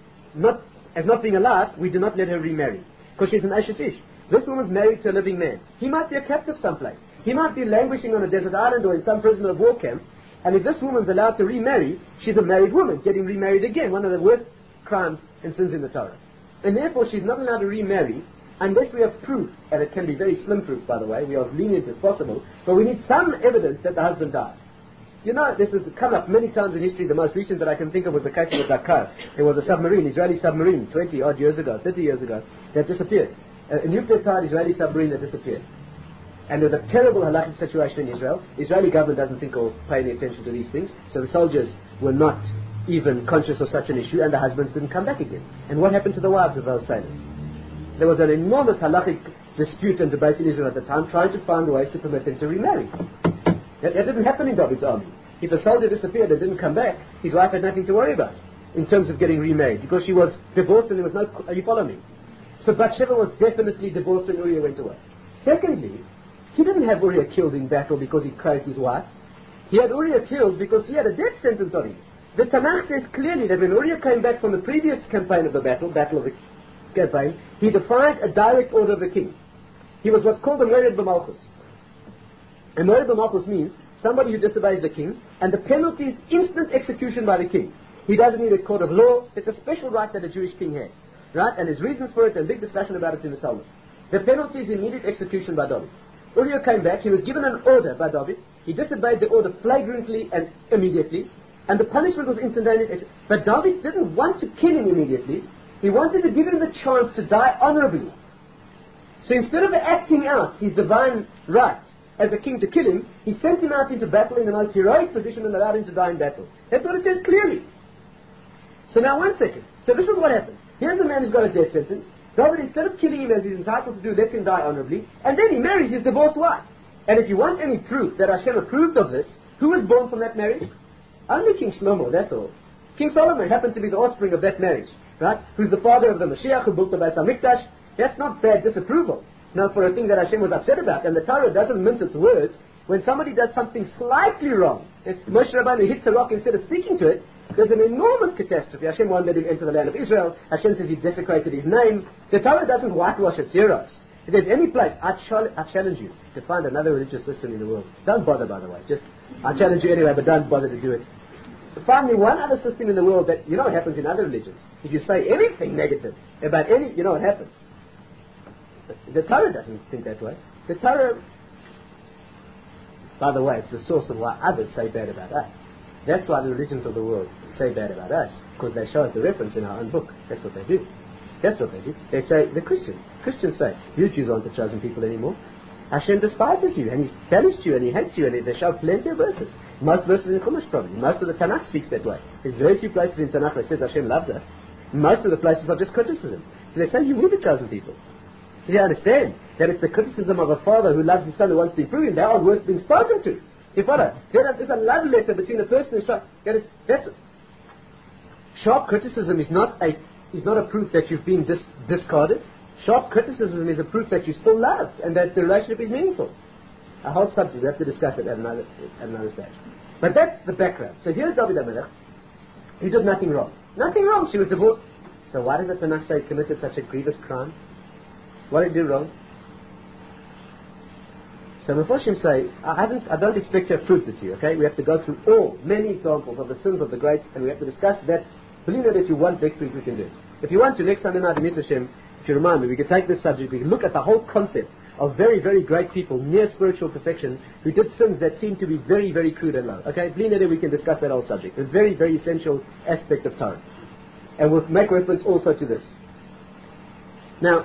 not being alive, we do not let her remarry, because she's an Ashes Ish. This woman's married to a living man. He might be a captive someplace. He might be languishing on a desert island or in some prisoner of war camp. And if this woman's allowed to remarry, she's a married woman, getting remarried again, one of the worst crimes and sins in the Torah. And therefore she's not allowed to remarry unless we have proof, and it can be very slim proof, by the way, we are as lenient as possible, but we need some evidence that the husband died. You know, this has come up many times in history. The most recent that I can think of was the case of the Dakar. There was a submarine, Israeli submarine, 20 odd years ago, 30 years ago, that disappeared. A nuclear-powered Israeli submarine that disappeared. And there's a terrible halachic situation in Israel. The Israeli government doesn't think or pay any attention to these things, so the soldiers were not even conscious of such an issue, and the husbands didn't come back again. And what happened to the wives of those sailors? There was an enormous halachic dispute and debate in Israel at the time, trying to find ways to permit them to remarry. That didn't happen in David's army. If a soldier disappeared and didn't come back, his wife had nothing to worry about in terms of getting remarried, because she was divorced and there was no... Are you following me? So Bathsheba was definitely divorced when Uriah went away. Secondly, he didn't have Uriah killed in battle because he craved his wife. He had Uriah killed because he had a death sentence on him. The Tanakh says clearly that when Uriah came back from the previous campaign of the battle of the campaign, he defied a direct order of the king. He was what's called a Mered B'Malchus. A Mered B'Malchus means somebody who disobeys the king, and the penalty is instant execution by the king. He doesn't need a court of law. It's a special right that a Jewish king has. right? And there's reasons for it, and big discussion about it in the Talmud. The penalty is immediate execution by David. Uriah came back, he was given an order by David, he disobeyed the order flagrantly and immediately, and the punishment was instantaneous. But David didn't want to kill him immediately, he wanted to give him the chance to die honorably. So instead of acting out his divine right as a king to kill him, he sent him out into battle in the most heroic position and allowed him to die in battle. That's what it says clearly. So now 1 second. So this is what happened. Here's a man who's got a death sentence. David, instead of killing him as he's entitled to do, lets him die honorably, and then he marries his divorced wife. And if you want any proof that Hashem approved of this, who was born from that marriage? Only King Shlomo, that's all. King Solomon happened to be the offspring of that marriage, right? Who's the father of the Mashiach who built the Beit HaMikdash. That's not bad disapproval. Now, for a thing that Hashem was upset about, and the Torah doesn't mince its words, when somebody does something slightly wrong, if Moshe Rabbeinu hits a rock instead of speaking to it, there's an enormous catastrophe. Hashem won't let him enter the land of Israel. Hashem says he desecrated his name. The Torah doesn't whitewash its heroes. If there's any place, I challenge you to find another religious system in the world. Don't bother, by the way. I challenge you anyway, but don't bother to do it. Find me one other system in the world that, you know what happens in other religions. If you say anything negative about any, you know what happens. The Torah doesn't think that way. The Torah, by the way, it's the source of why others say bad about us. That's why the religions of the world say bad about us, because they show us the reference in our own book. That's what they do. That's what they do. They say, the Christians say, you Jews aren't the chosen people anymore. Hashem despises you, and He's banished you, and He hates you, and they show plenty of verses. Most verses in Chumash probably. Most of the Tanakh speaks that way. There's very few places in Tanakh that says Hashem loves us. Most of the places are just criticism. So they say, you were the chosen people. Do you understand that it's the criticism of a father who loves his son, who wants to improve him? They aren't worth being spoken to. You follow? There's a love letter between a person and that's sharp criticism is not a proof that you've been discarded. Sharp criticism is a proof that you're still loved and that the relationship is meaningful. A whole subject, we have to discuss it at another stage. But that's the background. So here's David HaMelech. He did nothing wrong. Nothing wrong. She was divorced. So why does the Tanakh say he committed such a grievous crime? What did he do wrong? So Mephoshim say, I don't expect to have proved it to you, okay? We have to go through many examples of the sins of the greats, and we have to discuss that. Believe that if you want, next week we can do it. If you want to, next Sunday night, Hashem, if you remind me, we can take this subject, we can look at the whole concept of very, very great people, near spiritual perfection, who did sins that seem to be very, very crude and low. Okay? Believe that we can discuss that whole subject. A very, very essential aspect of Torah. And we'll make reference also to this. Now,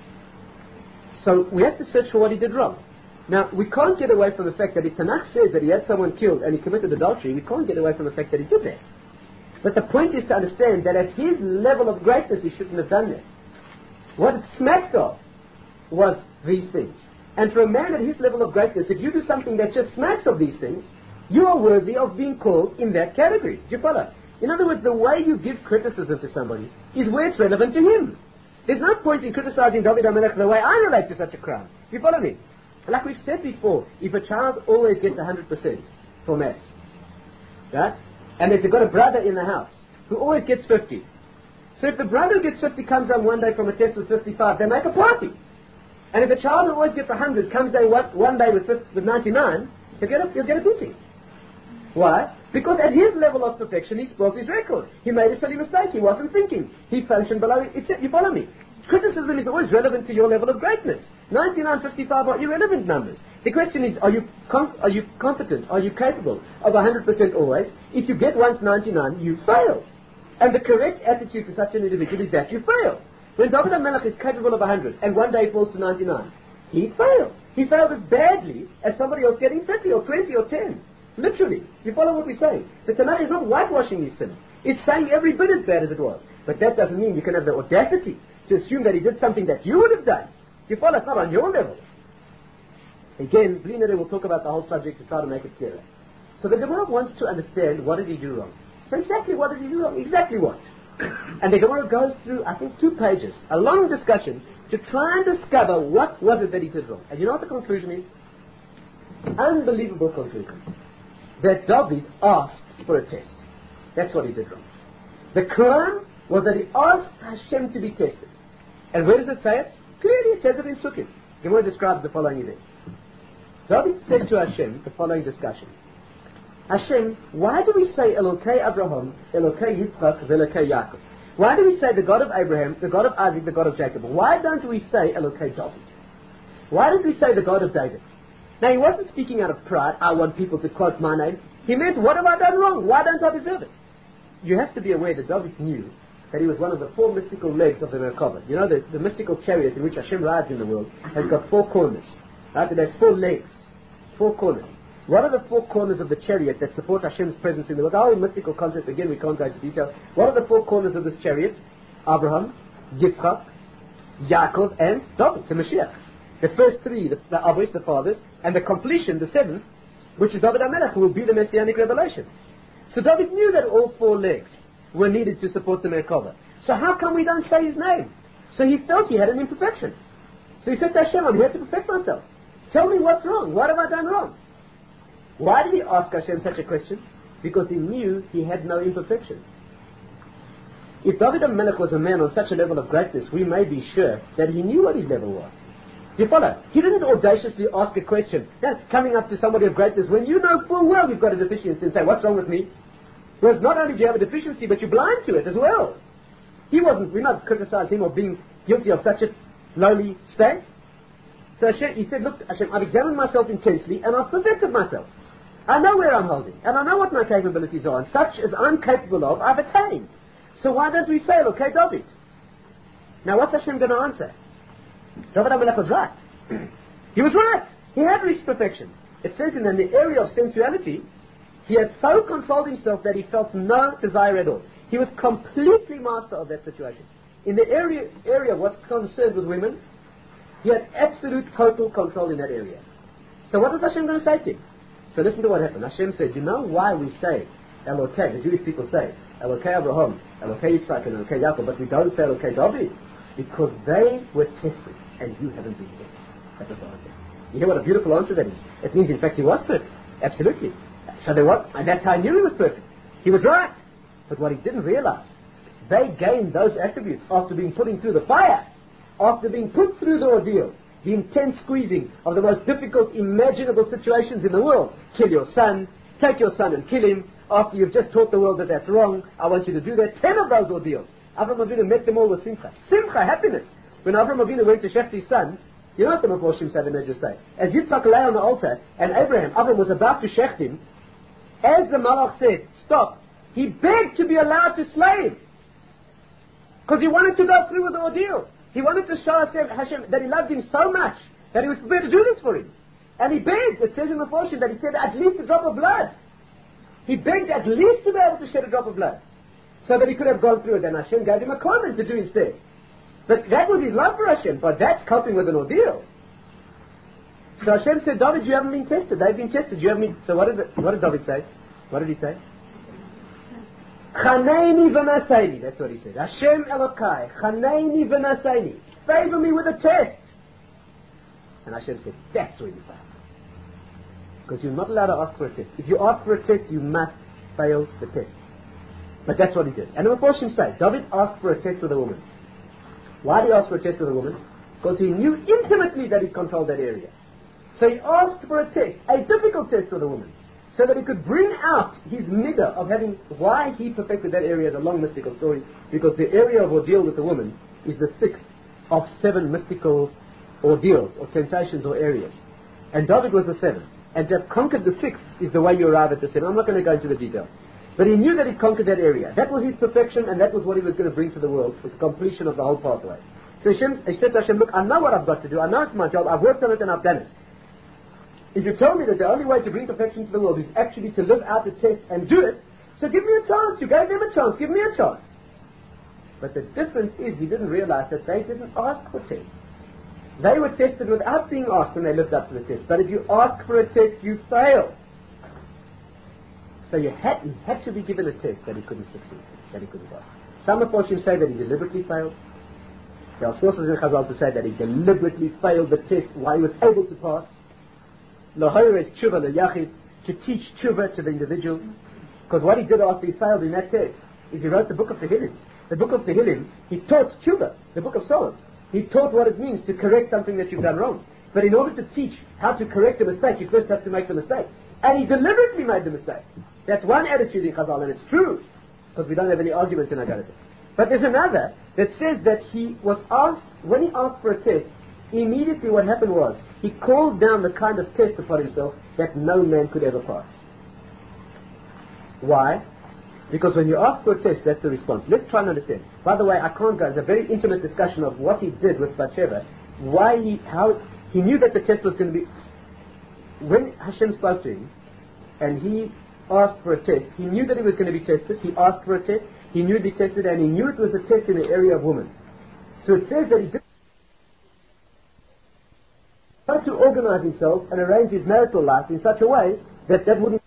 so we have to search for what he did wrong. Now, we can't get away from the fact that if Tanakh says that he had someone killed and he committed adultery, we can't get away from the fact that he did that. But the point is to understand that at his level of greatness, he shouldn't have done that. What it smacked of was these things. And for a man at his level of greatness, if you do something that just smacks of these things, you are worthy of being called in that category. Do you follow? In other words, the way you give criticism to somebody is where it's relevant to him. There's no point in criticizing David HaMelech the way I relate to such a crime. Do you follow me? Like we've said before, if a child always gets 100% for maths, right? And if you've got a brother in the house who always gets 50, so if the brother who gets 50 comes home one day from a test with 55, they make a party. And if a child who always gets 100 comes there one day with 99, he'll get a beating. Why? Because at his level of perfection, he spoke his record. He made a silly mistake. He wasn't thinking. He functioned below it. You follow me? Criticism is always relevant to your level of greatness. 99, 55 are irrelevant numbers. The question is, are you competent? Are you capable of 100% always? If you get once 99, you failed. And the correct attitude to such an individual is that you failed. When David HaMelech is capable of 100 and one day falls to 99, he failed. He failed as badly as somebody else getting 30 or 20 or 10. Literally. You follow what we're saying? The Tanakh is not whitewashing his sin. It's saying every bit as bad as it was. But that doesn't mean you can have the audacity to assume that he did something that you would have done. You follow? It's not on your level. Again, Blinere will talk about the whole subject to try to make it clearer. So the Gemara wants to understand, what did he do wrong? So exactly what did he do wrong? Exactly what? And the Gemara goes through, I think, 2 pages, a long discussion, to try and discover what was it that he did wrong. And you know what the conclusion is? Unbelievable conclusion. That David asked for a test. That's what he did wrong. The crime was that he asked Hashem to be tested. And where does it say it? Clearly it says it in Sukkim. The Gemara describes the following event. David said to Hashem the following discussion. Hashem, why do we say Elokei Abraham, Elokei Yitzchak, Elokei Yaakov? Why do we say the God of Abraham, the God of Isaac, the God of Jacob? Why don't we say Elokei David? Why don't we say the God of David? Now, he wasn't speaking out of pride, I want people to quote my name. He meant, what have I done wrong? Why don't I deserve it? You have to be aware that David knew that he was one of the 4 mystical legs of the Merkava. You know, the mystical chariot in which Hashem rides in the world has got 4 corners. Right? It has 4 legs, 4 corners. What are the 4 corners of the chariot that support Hashem's presence in the world? The whole mystical concept, again, we can't go into detail. What are the 4 corners of this chariot? Abraham, Yitzchak, Yaakov, and David, the Mashiach. The first 3, the Avos, the fathers, and the completion, the 7th, which is David HaMelech, who will be the Messianic revelation. So David knew that all 4 legs were needed to support the Merkava. So how come we don't say his name? So he felt he had an imperfection. So he said to Hashem, I'm here to perfect myself. Tell me what's wrong. What have I done wrong? Why did he ask Hashem such a question? Because he knew he had no imperfection. If David HaMelech was a man on such a level of greatness, we may be sure that he knew what his level was. Do you follow? He didn't audaciously ask a question, coming up to somebody of greatness, when you know full well you've got a deficiency, and say, what's wrong with me? Whereas not only do you have a deficiency, but you're blind to it as well. We're not criticizing him of being guilty of such a lowly state. So Hashem, he said, look, Hashem, I've examined myself intensely, and I've perfected myself. I know where I'm holding, and I know what my capabilities are, and such as I'm capable of, I've attained. So why don't we say, okay, David? Now what's Hashem going to answer? David HaMelech was right. He was right. He had reached perfection. It says in the area of sensuality, he had so controlled himself that he felt no desire at all. He was completely master of that situation. In the area what's concerned with women, he had absolute total control in that area. So what was Hashem going to say to him? So listen to what happened. Hashem said, you know why we say Elokei, the Jewish people say Elokei Abraham, Elokei Yitzchak, and Elokei Yaakov, but we don't say Elokei David? Because they were tested, and you haven't been tested. That was the answer. You hear what a beautiful answer that is? It means, in fact, he was perfect. Absolutely. So they were, and that's how I knew he was perfect. He was right. But what he didn't realize, they gained those attributes after being put through the fire, after being put through the ordeal, the intense squeezing of the most difficult imaginable situations in the world. Kill your son, take your son and kill him. After you've just taught the world that that's wrong, I want you to do that. 10 of those ordeals. Avraham Avinu met them all with simcha. Simcha, happiness. When Avraham Avinu went to Shechti's son, you know what the Meforshim say, the Medrash say? As Yitzchak lay on the altar, and Avraham was about to shecht him, as the Malach said, stop, he begged to be allowed to slay him. Because he wanted to go through with the ordeal. He wanted to show Hashem that he loved him so much that he was prepared to do this for him. And he begged, it says in the Meforshim, that he said at least a drop of blood. He begged at least to be able to shed a drop of blood, so that he could have gone through it, and Hashem gave him a command to do instead. But that was his love for Hashem, but that's coping with an ordeal. So Hashem said, David, you haven't been tested. They've been tested. You haven't been... So what did David say? What did he say? Chaneini v'naseini. That's what he said. Hashem Elokai. Chaneini v'naseini. Favor me with a test. And Hashem said, that's where you fail. Because you're not allowed to ask for a test. If you ask for a test, you must fail the test. But that's what he did. And the Meforshim say, David asked for a test with a woman. Why did he ask for a test with a woman? Because he knew intimately that he controlled that area. So he asked for a test, a difficult test with a woman, so that he could bring out his midah of having, why he perfected that area is a long mystical story, because the area of ordeal with the woman is the 6th of 7 mystical ordeals, or temptations, or areas. And David was the 7th. And to have conquered the 6th is the way you arrive at the 7th. I'm not going to go into the detail. But he knew that he conquered that area. That was his perfection, and that was what he was going to bring to the world, with the completion of the whole pathway. So he said to Hashem, look, I know what I've got to do. I know it's my job. I've worked on it and I've done it. If you tell me that the only way to bring perfection to the world is actually to live out the test and do it, so give me a chance. You gave them a chance. Give me a chance. But the difference is he didn't realize that they didn't ask for tests. They were tested without being asked, and they lived up to the test. But if you ask for a test, you fail. So he had to be given a test that he couldn't succeed, that he couldn't pass. Some Meforshim say that he deliberately failed. There are sources in Chazal to say that he deliberately failed the test while he was able to pass. L'hoira is tshuva l'yachid, to teach tshuva to the individual. Because what he did after he failed in that test is he wrote the book of Tehillim. The book of Tehillim, he taught tshuva, the book of Psalms. He taught what it means to correct something that you've done wrong. But in order to teach how to correct a mistake, you first have to make the mistake. And he deliberately made the mistake. That's one attitude in Chazal, and it's true, because we don't have any arguments in Agarata. But there's another that says that he was asked, when he asked for a test, immediately what happened was, he called down the kind of test upon himself that no man could ever pass. Why? Because when you ask for a test, that's the response. Let's try and understand. By the way, I can't go. It's a very intimate discussion of what he did with Bathsheba. How he knew that the test was going to be. When Hashem spoke to him, and he asked for a test, he knew that he was going to be tested. He asked for a test. He knew to be tested, and he knew it was a test in the area of women. So it says that he did try to organize himself and arrange his marital life in such a way that that wouldn't.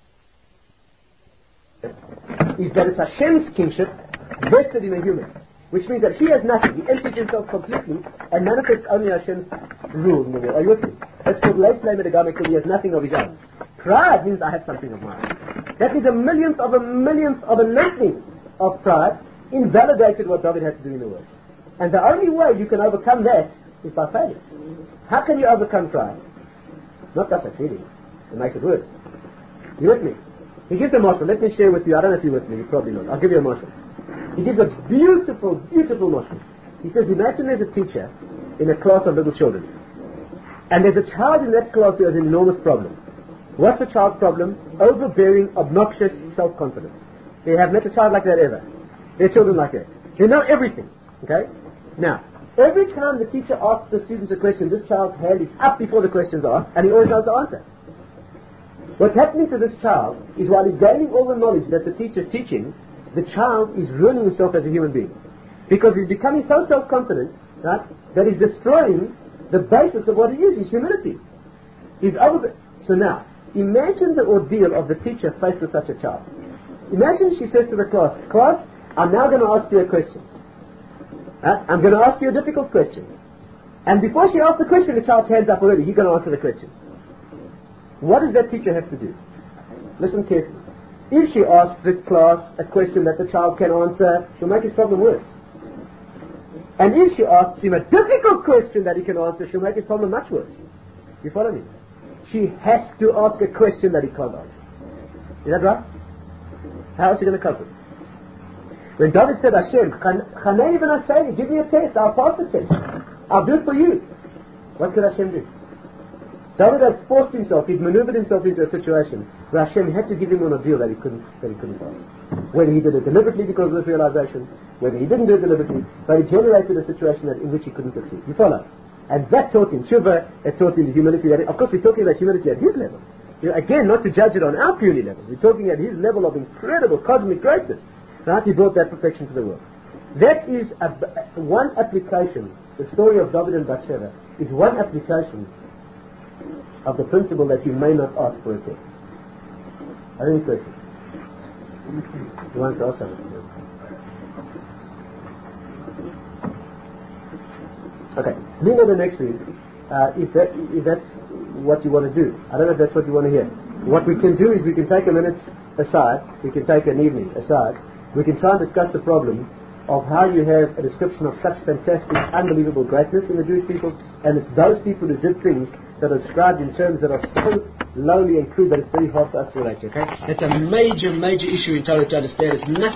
Is that it's Hashem's kingship vested in a human, which means that he has nothing. He empties himself completely and manifests only Hashem's rule in the world. Are you with me? That's called Leislam Edagamical. He has nothing of his own. Pride means I have something of mine. That is a millionth of a nothing of pride invalidated what David had to do in the world. And the only way you can overcome that is by failure. How can you overcome pride? Not by succeeding. It makes it worse. You with me? He gives a mashal. Let me share with you. I don't know if you're with me. You're probably not. I'll give you a mashal. He gives a beautiful, beautiful mashal. He says, imagine there's a teacher in a class of little children. And there's a child in that class who has an enormous problem. What's the child's problem? Overbearing, obnoxious self-confidence. They have met a child like that ever. They're children like that. They know everything. Okay? Now, every time the teacher asks the students a question, this child's hand is up before the question's asked, and he always knows the answer. What's happening to this child is while he's gaining all the knowledge that the teacher's teaching, the child is ruining himself as a human being. Because he's becoming so self-confident, right, that he's destroying the basis of what he is, his humility. So now, imagine the ordeal of the teacher faced with such a child. Imagine she says to the class, I'm now going to ask you a question. I'm going to ask you a difficult question. And before she asks the question, the child's hand's up already. He's going to answer the question. What does that teacher have to do? Listen carefully. If she asks the class a question that the child can answer, she'll make his problem worse. And if she asks him a difficult question that he can answer, she'll make his problem much worse. You follow me? She has to ask a question that he can't answer. Is that right? How is she going to cope with it? When David said, Hashem, Chanei ben Hashem, give me a test, I'll pass the test. I'll do it for you. What could Hashem do? David had forced himself, he'd maneuvered himself into a situation where Hashem had to give him an ordeal that he couldn't pass. Whether he did it deliberately because of the realization, whether he didn't do it deliberately, but it generated a situation in which he couldn't succeed. You follow? And that taught him Tshuva, it taught him the humility. Of course, we're talking about humility at his level. Again, not to judge it on our puny levels. We're talking at his level of incredible cosmic greatness. Right? He brought that perfection to the world. That is one application. The story of David and Bathsheba is one application of the principle that you may not ask for a test. Are there any questions? You want to ask something? Okay. Leave it the next week if that's what you want to do. I don't know if that's what you want to hear. What we can do is we can take a minute aside, we can take an evening aside, we can try and discuss the problem of how you have a description of such fantastic, unbelievable greatness in the Jewish people, and it's those people who did things that are described in terms that are so lowly and crude that it's very hard for us to relate to, okay? It's a major, major issue in Torah to understand. It's nothing